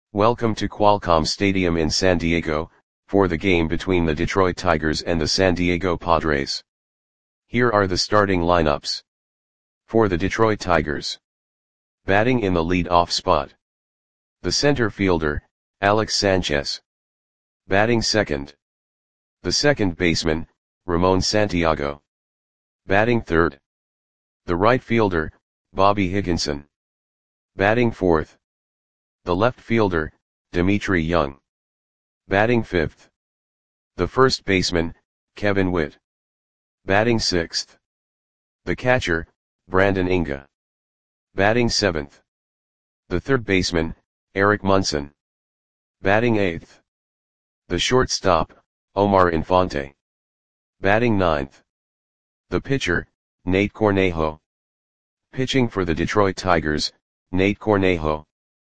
Welcome to Qualcomm Stadium in San Diego, for the game between the Detroit Tigers and the San Diego Padres. Here are the starting lineups. For the Detroit Tigers. Batting in the lead-off spot. The center fielder, Alex Sanchez. Batting second. The second baseman, Ramon Santiago. Batting third. The right fielder, Bobby Higginson. Batting fourth. The left fielder, Dmitri Young. Batting fifth. The first baseman, Kevin Witt. Batting sixth. The catcher, Brandon Inga. Batting seventh. The third baseman, Eric Munson. Batting eighth. The shortstop, Omar Infante. Batting ninth. The pitcher, Nate Cornejo. Pitching for the Detroit Tigers, Nate Cornejo.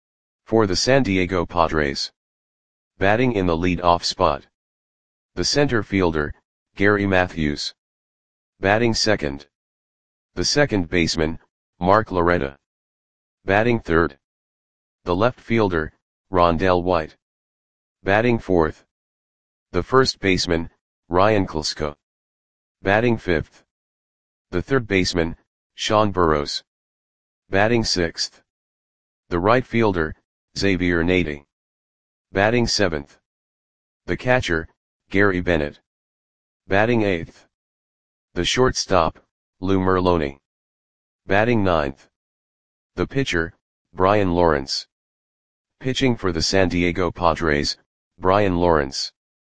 For the San Diego Padres. Batting in the lead-off spot. The center fielder, Gary Matthews. Batting second. The second baseman, Mark Loretta. Batting third. The left fielder, Rondell White. Batting fourth. The first baseman, Ryan Klesko. Batting fifth. The third baseman, Sean Burroughs. Batting sixth. The right fielder, Xavier Nady. Batting seventh. The catcher, Gary Bennett. Batting eighth. The shortstop, Lou Merloni. Batting ninth. The pitcher, Brian Lawrence. Pitching for the San Diego Padres, Brian Lawrence.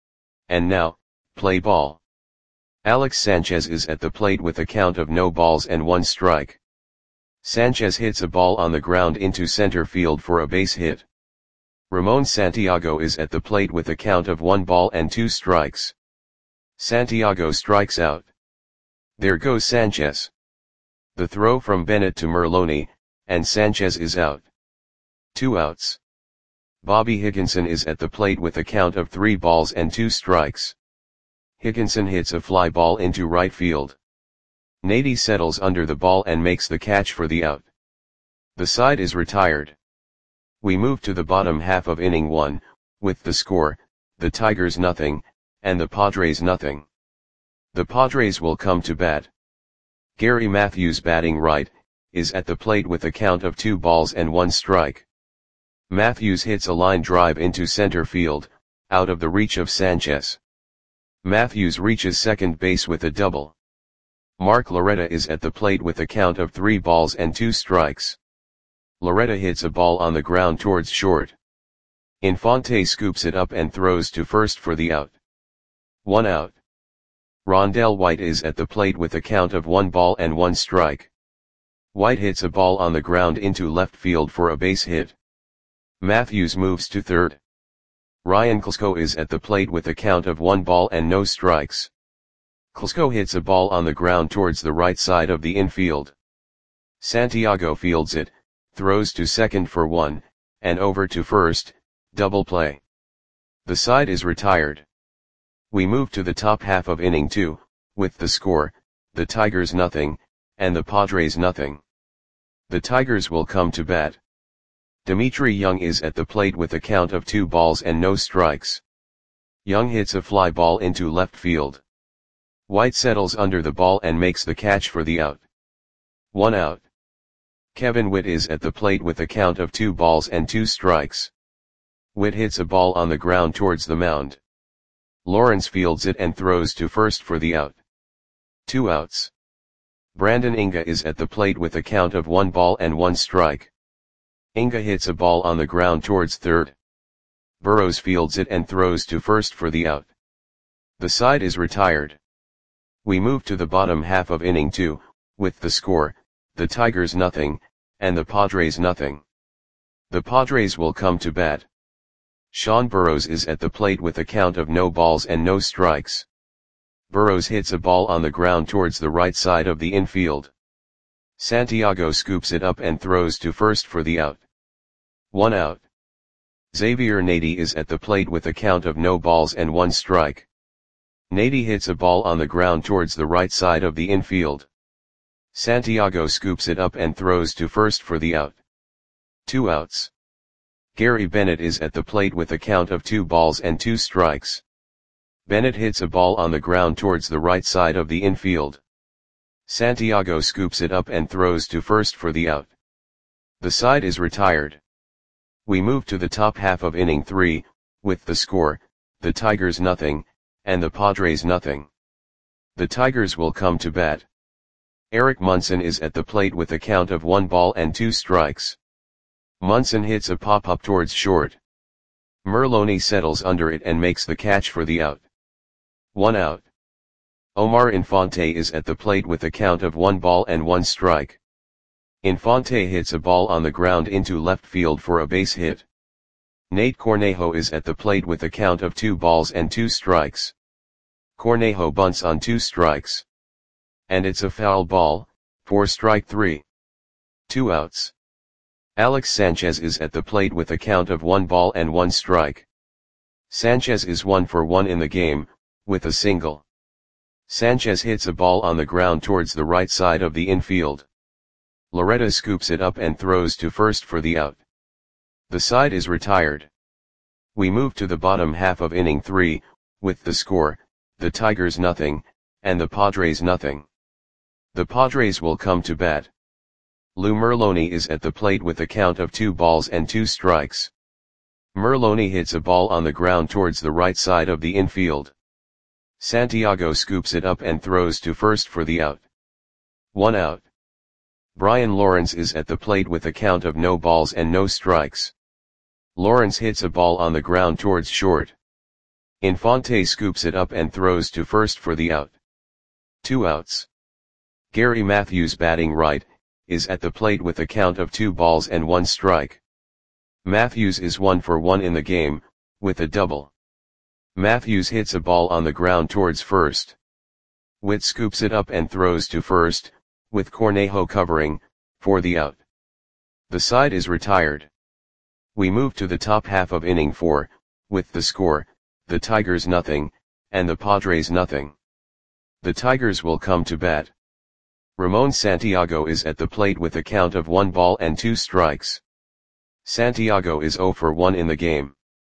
And now, play ball. Alex Sanchez is at the plate with a count of no balls and one strike. Sanchez hits a ball on the ground into center field for a base hit. Ramon Santiago is at the plate with a count of 1 ball and 2 strikes. Santiago strikes out. There goes Sanchez. The throw from Bennett to Merloni, and Sanchez is out. 2 outs. Bobby Higginson is at the plate with a count of 3 balls and 2 strikes. Higginson hits a fly ball into right field. Nady settles under the ball and makes the catch for the out. The side is retired. We move to the bottom half of inning 1, with the score, the Tigers nothing, and the Padres nothing. The Padres will come to bat. Gary Matthews batting right, is at the plate with a count of 2 balls and 1 strike. Matthews hits a line drive into center field, out of the reach of Sanchez. Matthews reaches second base with a double. Mark Loretta is at the plate with a count of 3 balls and 2 strikes. Loretta hits a ball on the ground towards short. Infante scoops it up and throws to first for the out. 1 out. Rondell White is at the plate with a count of 1 ball and 1 strike. White hits a ball on the ground into left field for a base hit. Matthews moves to third. Ryan Klesko is at the plate with a count of 1 ball and no strikes. Klesko hits a ball on the ground towards the right side of the infield. Santiago fields it, throws to second for 1, and over to first, double play. The side is retired. We move to the top half of inning 2, with the score, the Tigers nothing, and the Padres nothing. The Tigers will come to bat. Dmitri Young is at the plate with a count of 2 balls and no strikes. Young hits a fly ball into left field. White settles under the ball and makes the catch for the out. 1 out. Kevin Witt is at the plate with a count of 2 balls and 2 strikes. Witt hits a ball on the ground towards the mound. Lawrence fields it and throws to first for the out. 2 outs. Brandon Inga is at the plate with a count of 1 ball and 1 strike. Inga hits a ball on the ground towards third. Burroughs fields it and throws to first for the out. The side is retired. We move to the bottom half of inning 2, with the score, the Tigers nothing, and the Padres nothing. The Padres will come to bat. Sean Burroughs is at the plate with a count of no balls and no strikes. Burroughs hits a ball on the ground towards the right side of the infield. Santiago scoops it up and throws to first for the out. 1 out. Xavier Nady is at the plate with a count of no balls and 1 strike. Nady hits a ball on the ground towards the right side of the infield. Santiago scoops it up and throws to first for the out. 2 outs. Gary Bennett is at the plate with a count of 2 balls and 2 strikes. Bennett hits a ball on the ground towards the right side of the infield. Santiago scoops it up and throws to first for the out. The side is retired. We move to the top half of inning 3, with the score, the Tigers nothing, and the Padres nothing. The Tigers will come to bat. Eric Munson is at the plate with a count of 1 ball and 2 strikes. Munson hits a pop-up towards short. Merloni settles under it and makes the catch for the out. 1 out. Omar Infante is at the plate with a count of 1 ball and 1 strike. Infante hits a ball on the ground into left field for a base hit. Nate Cornejo is at the plate with a count of 2 balls and 2 strikes. Cornejo bunts on 2 strikes. And it's a foul ball, for strike 3. 2 outs. Alex Sanchez is at the plate with a count of 1 ball and 1 strike. Sanchez is 1 for 1 in the game, with a single. Sanchez hits a ball on the ground towards the right side of the infield. Loretta scoops it up and throws to first for the out. The side is retired. We move to the bottom half of inning 3, with the score, the Tigers nothing, and the Padres nothing. The Padres will come to bat. Lou Merloni is at the plate with a count of 2 balls and 2 strikes. Merloni hits a ball on the ground towards the right side of the infield. Santiago scoops it up and throws to first for the out. 1 out. Brian Lawrence is at the plate with a count of no balls and no strikes. Lawrence hits a ball on the ground towards short. Infante scoops it up and throws to first for the out. 2 outs. Gary Matthews, batting right, is at the plate with a count of 2 balls and 1 strike. Matthews is 1 for 1 in the game, with a double. Matthews hits a ball on the ground towards first. Witt scoops it up and throws to first, with Cornejo covering, for the out. The side is retired. We move to the top half of inning 4, with the score, the Tigers nothing, and the Padres nothing. The Tigers will come to bat. Ramon Santiago is at the plate with a count of 1 ball and 2 strikes. Santiago is 0 for 1 in the game.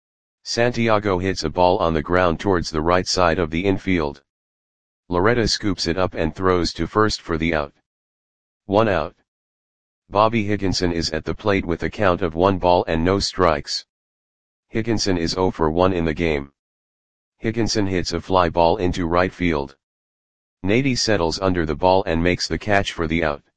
Santiago hits a ball on the ground towards the right side of the infield. Loretta scoops it up and throws to first for the out. 1 out. Bobby Higginson is at the plate with a count of 1 ball and no strikes. Higginson is 0 for 1 in the game. Higginson hits a fly ball into right field. Nady settles under the ball and makes the catch for the out.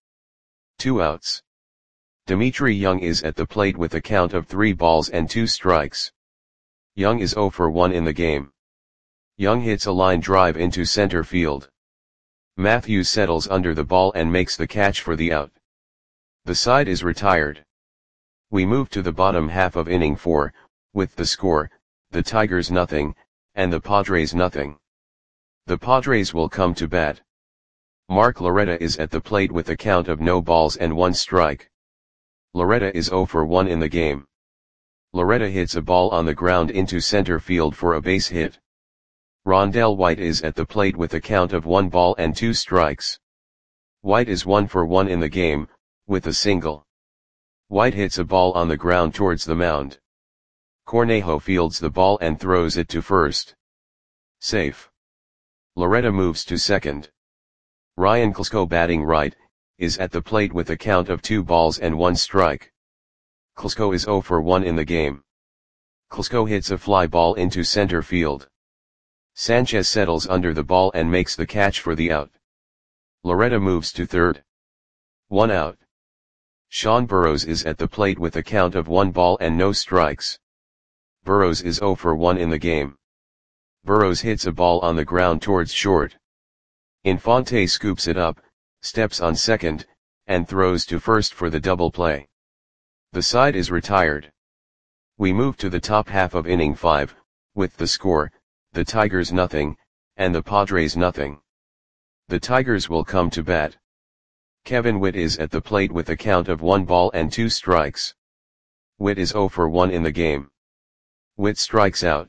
2 outs. Dimitri Young is at the plate with a count of 3 balls and 2 strikes. Young is 0 for 1 in the game. Young hits a line drive into center field. Matthews settles under the ball and makes the catch for the out. The side is retired. We move to the bottom half of inning 4, with the score, the Tigers nothing, and the Padres nothing. The Padres will come to bat. Mark Loretta is at the plate with a count of no balls and 1 strike. Loretta is 0 for 1 in the game. Loretta hits a ball on the ground into center field for a base hit. Rondell White is at the plate with a count of 1 ball and 2 strikes. White is 1 for 1 in the game, with a single. White hits a ball on the ground towards the mound. Cornejo fields the ball and throws it to first. Safe. Loretta moves to second. Ryan Klesko, batting right, is at the plate with a count of 2 balls and 1 strike. Klesko is 0 for 1 in the game. Klesko hits a fly ball into center field. Sanchez settles under the ball and makes the catch for the out. Loretta moves to third. 1 out. Sean Burrows is at the plate with a count of 1 ball and no strikes. Burrows is 0 for 1 in the game. Burrows hits a ball on the ground towards short. Infante scoops it up, steps on second, and throws to first for the double play. The side is retired. We move to the top half of inning 5, with the score, the Tigers nothing, and the Padres nothing. The Tigers will come to bat. Kevin Witt is at the plate with a count of 1 ball and 2 strikes. Witt is 0 for 1 in the game. Witt strikes out.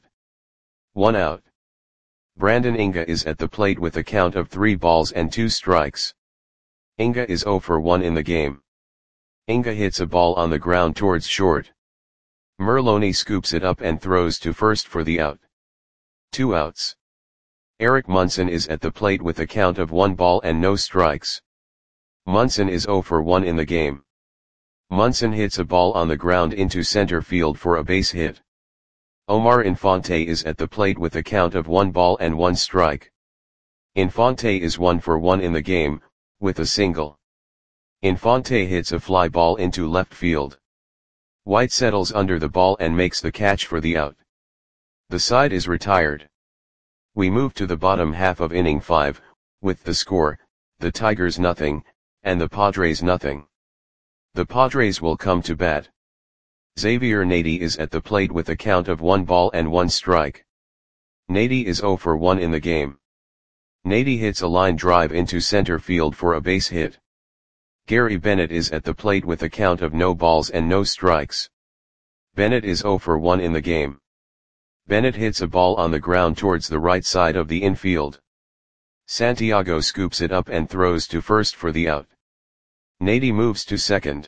1 out. Brandon Inga is at the plate with a count of 3 balls and 2 strikes. Inga is 0 for 1 in the game. Inga hits a ball on the ground towards short. Merloni scoops it up and throws to first for the out. 2 outs. Eric Munson is at the plate with a count of 1 ball and no strikes. Munson is 0 for 1 in the game. Munson hits a ball on the ground into center field for a base hit. Omar Infante is at the plate with a count of 1 ball and 1 strike. Infante is 1 for 1 in the game, with a single. Infante hits a fly ball into left field. White settles under the ball and makes the catch for the out. The side is retired. We move to the bottom half of inning 5, with the score, the Tigers nothing, and the Padres nothing. The Padres will come to bat. Xavier Nady is at the plate with a count of 1 ball and 1 strike. Nady is 0 for 1 in the game. Nady hits a line drive into center field for a base hit. Gary Bennett is at the plate with a count of no balls and no strikes. Bennett is 0 for 1 in the game. Bennett hits a ball on the ground towards the right side of the infield. Santiago scoops it up and throws to first for the out. Nady moves to second.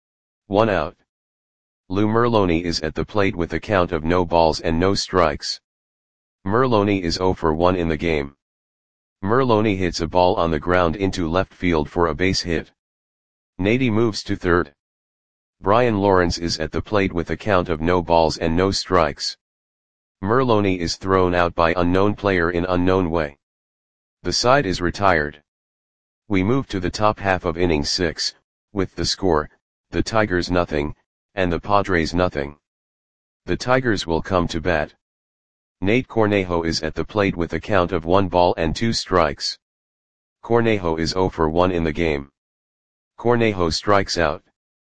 1 out. Lou Merloni is at the plate with a count of no balls and no strikes. Merloni is 0 for 1 in the game. Merloni hits a ball on the ground into left field for a base hit. Nady moves to third. Brian Lawrence is at the plate with a count of no balls and no strikes. Merloni is thrown out by unknown player in unknown way. The side is retired. We move to the top half of inning 6, with the score, the Tigers nothing, and the Padres nothing. The Tigers will come to bat. Nate Cornejo is at the plate with a count of 1 ball and 2 strikes. Cornejo is 0 for 1 in the game. Cornejo strikes out.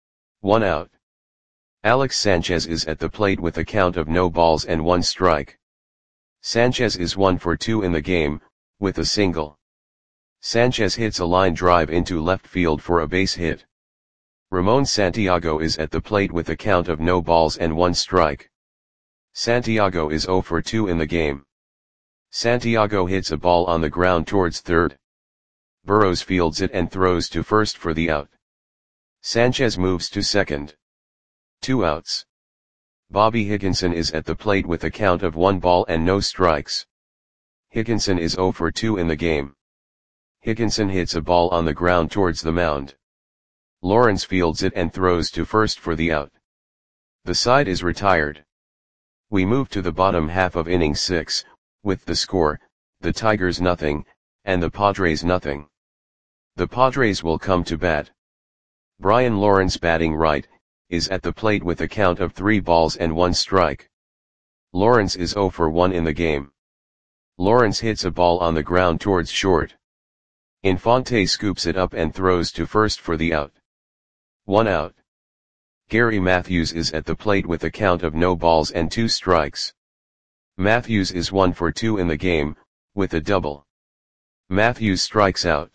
1 out. Alex Sanchez is at the plate with a count of no balls and 1 strike. Sanchez is 1 for 2 in the game, with a single. Sanchez hits a line drive into left field for a base hit. Ramon Santiago is at the plate with a count of no balls and 1 strike. Santiago is 0 for 2 in the game. Santiago hits a ball on the ground towards third. Burrows fields it and throws to first for the out. Sanchez moves to second. 2 outs. Bobby Higginson is at the plate with a count of 1 ball and no strikes. Higginson is 0 for 2 in the game. Higginson hits a ball on the ground towards the mound. Lawrence fields it and throws to first for the out. The side is retired. We move to the bottom half of inning 6, with the score, the Tigers nothing, and the Padres nothing. The Padres will come to bat. Brian Lawrence batting right, is at the plate with a count of 3 balls and 1 strike. Lawrence is 0 for 1 in the game. Lawrence hits a ball on the ground towards short. Infante scoops it up and throws to first for the out. 1 out. Gary Matthews is at the plate with a count of no balls and 2 strikes. Matthews is 1 for 2 in the game, with a double. Matthews strikes out.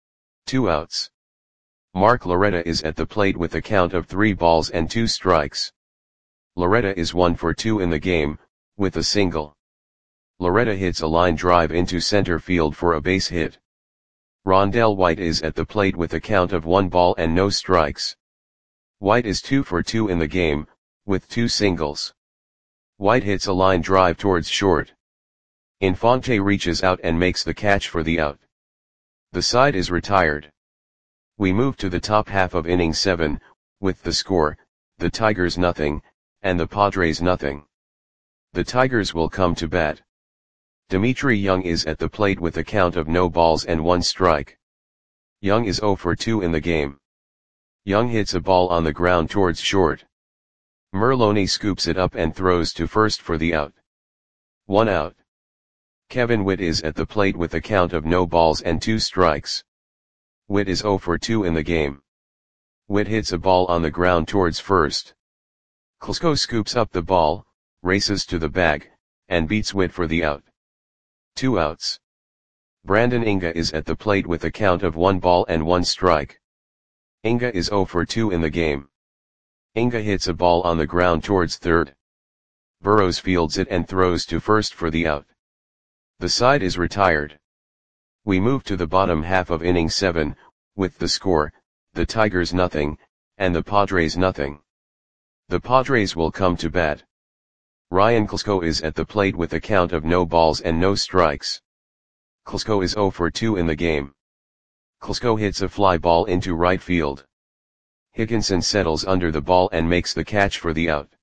2 outs. Mark Loretta is at the plate with a count of 3 balls and 2 strikes. Loretta is 1 for 2 in the game, with a single. Loretta hits a line drive into center field for a base hit. Rondell White is at the plate with a count of 1 ball and no strikes. White is 2 for 2 in the game, with 2 singles. White hits a line drive towards short. Infante reaches out and makes the catch for the out. The side is retired. We move to the top half of inning 7, with the score, the Tigers nothing, and the Padres nothing. The Tigers will come to bat. Dimitri Young is at the plate with a count of no balls and 1 strike. Young is 0 for 2 in the game. Young hits a ball on the ground towards short. Merloni scoops it up and throws to first for the out. 1 out. Kevin Witt is at the plate with a count of no balls and 2 strikes. Witt is 0 for 2 in the game. Witt hits a ball on the ground towards first. Klesko scoops up the ball, races to the bag, and beats Witt for the out. 2 outs. Brandon Inga is at the plate with a count of 1 ball and 1 strike. Inga is 0 for 2 in the game. Inga hits a ball on the ground towards third. Burrows fields it and throws to first for the out. The side is retired. We move to the bottom half of inning 7, with the score, the Tigers nothing, and the Padres nothing. The Padres will come to bat. Ryan Klesko is at the plate with a count of no balls and no strikes. Klesko is 0 for 2 in the game. Klesko hits a fly ball into right field. Higginson settles under the ball and makes the catch for the out.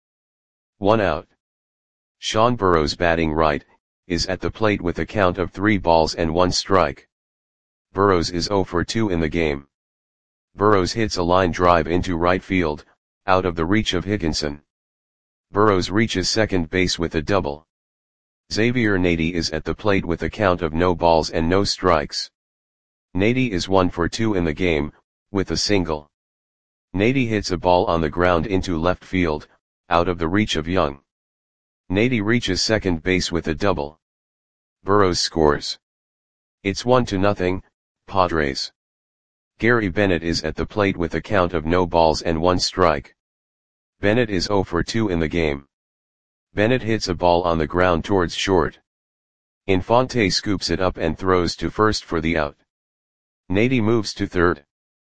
1 out. Sean Burroughs, batting right, is at the plate with a count of 3 balls and 1 strike. Burroughs is 0 for 2 in the game. Burroughs hits a line drive into right field, out of the reach of Higginson. Burroughs reaches second base with a double. Xavier Nady is at the plate with a count of no balls and no strikes. Nady is 1 for 2 in the game, with a single. Nady hits a ball on the ground into left field, out of the reach of Young. Nady reaches second base with a double. Burroughs scores. It's 1-0, Padres. Gary Bennett is at the plate with a count of no balls and 1 strike. Bennett is 0 for 2 in the game. Bennett hits a ball on the ground towards short. Infante scoops it up and throws to first for the out. Nady moves to third.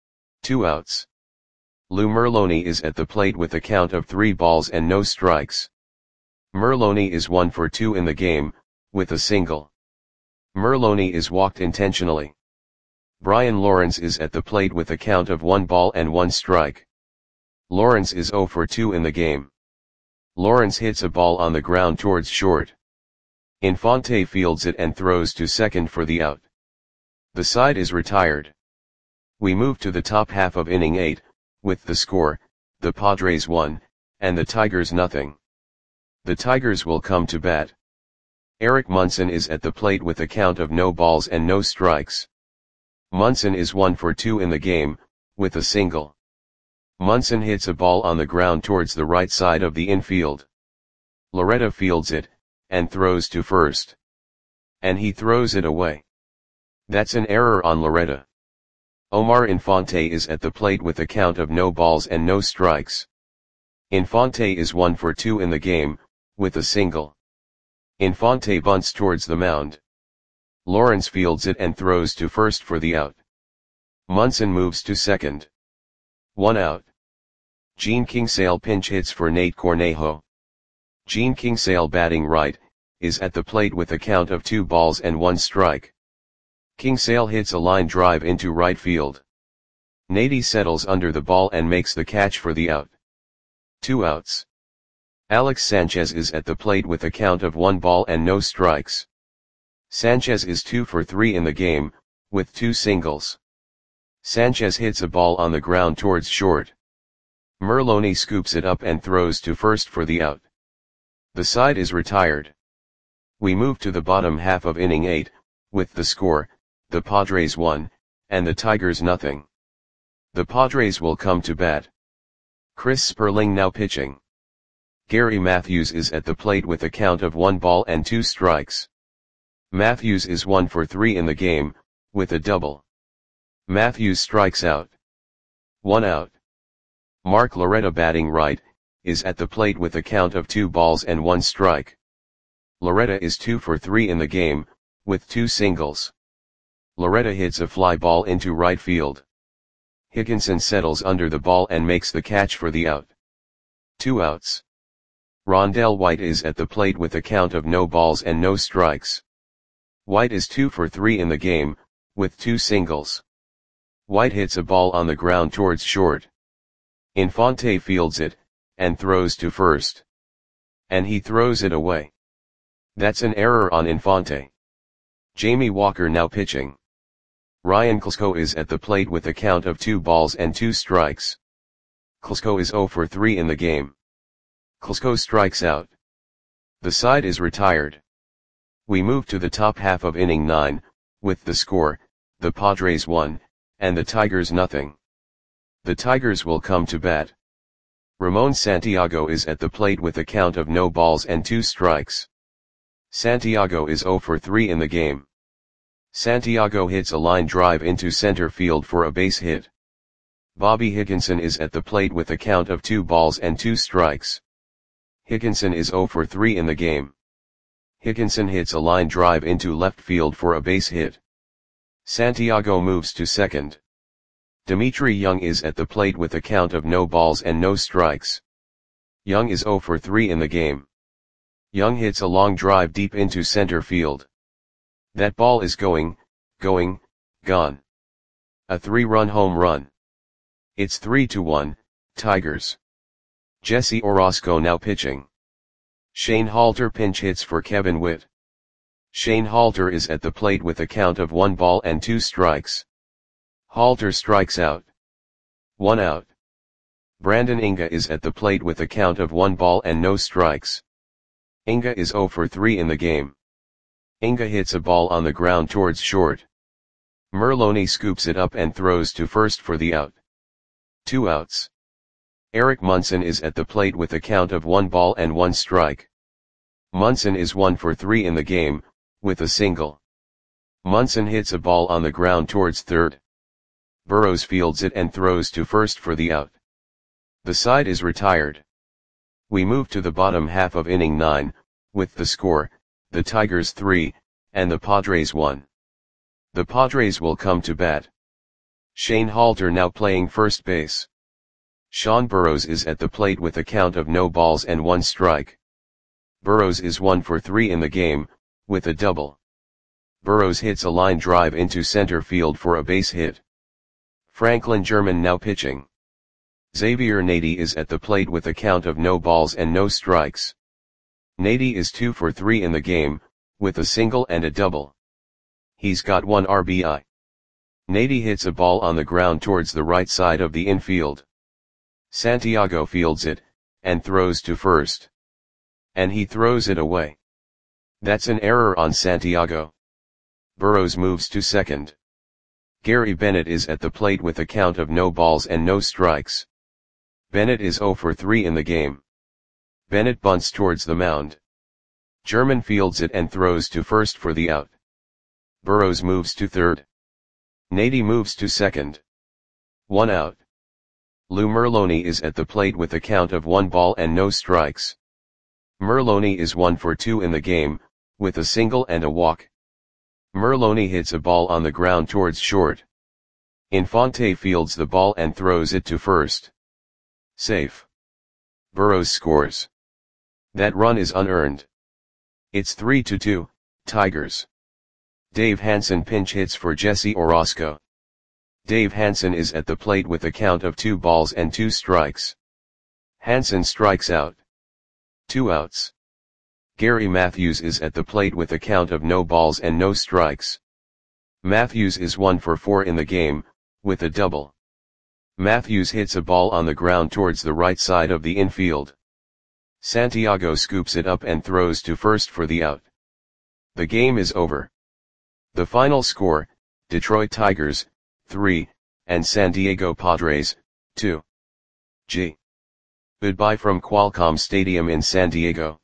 2 outs. Lou Merloni is at the plate with a count of 3 balls and no strikes. Merloni is 1 for 2 in the game, with a single. Merloni is walked intentionally. Brian Lawrence is at the plate with a count of 1 ball and 1 strike. Lawrence is 0 for 2 in the game. Lawrence hits a ball on the ground towards short. Infante fields it and throws to second for the out. The side is retired. We move to the top half of inning 8, with the score, the Padres 1, and the Tigers 0. The Tigers will come to bat. Eric Munson is at the plate with a count of no balls and no strikes. Munson is 1 for 2 in the game, with a single. Munson hits a ball on the ground towards the right side of the infield. Loretta fields it, and throws to first. And he throws it away. That's an error on Loretta. Omar Infante is at the plate with a count of no balls and no strikes. Infante is 1 for 2 in the game, with a single. Infante bunts towards the mound. Lawrence fields it and throws to first for the out. Munson moves to second. 1 out. Gene Kingsale pinch hits for Nate Cornejo. Gene Kingsale, batting right, is at the plate with a count of 2 balls and 1 strike. Kingsale hits a line drive into right field. Nady settles under the ball and makes the catch for the out. 2 outs. Alex Sanchez is at the plate with a count of 1 ball and no strikes. Sanchez is 2 for 3 in the game, with 2 singles. Sanchez hits a ball on the ground towards short. Merloni scoops it up and throws to first for the out. The side is retired. We move to the bottom half of inning 8, with the score, the Padres 1, and the Tigers 0. The Padres will come to bat. Chris Sperling now pitching. Gary Matthews is at the plate with a count of 1 ball and 2 strikes. Matthews is 1 for 3 in the game, with a double. Matthews strikes out. 1 out. Mark Loretta, batting right, is at the plate with a count of 2 balls and 1 strike. Loretta is 2 for 3 in the game, with 2 singles. Loretta hits a fly ball into right field. Higginson settles under the ball and makes the catch for the out. 2 outs. Rondell White is at the plate with a count of no balls and no strikes. White is 2 for 3 in the game, with 2 singles. White hits a ball on the ground towards short. Infante fields it, and throws to first. And he throws it away. That's an error on Infante. Jamie Walker now pitching. Ryan Klesko is at the plate with a count of 2 balls and 2 strikes. Klesko is 0 for 3 in the game. Klesko strikes out. The side is retired. We move to the top half of inning 9, with the score, the Padres 1, and the Tigers 0. The Tigers will come to bat. Ramon Santiago is at the plate with a count of no balls and 2 strikes. Santiago is 0 for 3 in the game. Santiago hits a line drive into center field for a base hit. Bobby Higginson is at the plate with a count of 2 balls and 2 strikes. Higginson is 0 for 3 in the game. Higginson hits a line drive into left field for a base hit. Santiago moves to second. Dimitri Young is at the plate with a count of no balls and no strikes. Young is 0 for 3 in the game. Young hits a long drive deep into center field. That ball is going, gone. A 3-run home run. It's 3-1, Tigers. Jesse Orosco now pitching. Shane Halter pinch hits for Kevin Witt. Shane Halter is at the plate with a count of 1 ball and 2 strikes. Halter strikes out. 1 out. Brandon Inga is at the plate with a count of 1 ball and no strikes. Inga is 0 for 3 in the game. Inga hits a ball on the ground towards short. Merloni scoops it up and throws to first for the out. 2 outs. Eric Munson is at the plate with a count of 1 ball and 1 strike. Munson is 1 for 3 in the game, with a single. Munson hits a ball on the ground towards third. Burrows fields it and throws to first for the out. The side is retired. We move to the bottom half of inning 9, with the score, the Tigers 3, and the Padres 1. The Padres will come to bat. Shane Halter now playing first base. Sean Burrows is at the plate with a count of no balls and 1 strike. Burrows is 1 for 3 in the game, with a double. Burrows hits a line drive into center field for a base hit. Franklin German now pitching. Xavier Nady is at the plate with a count of no balls and no strikes. Nady is 2 for 3 in the game, with a single and a double. He's got 1 RBI. Nady hits a ball on the ground towards the right side of the infield. Santiago fields it, and throws to first. And he throws it away. That's an error on Santiago. Burrows moves to second. Gary Bennett is at the plate with a count of no balls and no strikes. Bennett is 0 for 3 in the game. Bennett bunts towards the mound. German fields it and throws to first for the out. Burrows moves to third. Nady moves to second. 1 out. Lou Merloni is at the plate with a count of 1 ball and no strikes. Merloni is 1 for 2 in the game, with a single and a walk. Merloni hits a ball on the ground towards short. Infante fields the ball and throws it to first. Safe. Burrows scores. That run is unearned. It's 3-2, Tigers. Dave Hansen pinch hits for Jesse Orosco. Dave Hansen is at the plate with a count of 2 balls and 2 strikes. Hansen strikes out. 2 outs. Gary Matthews is at the plate with a count of no balls and no strikes. Matthews is 1 for 4 in the game, with a double. Matthews hits a ball on the ground towards the right side of the infield. Santiago scoops it up and throws to first for the out. The game is over. The final score, Detroit Tigers, 3, and San Diego Padres, 2. Goodbye from Qualcomm Stadium in San Diego.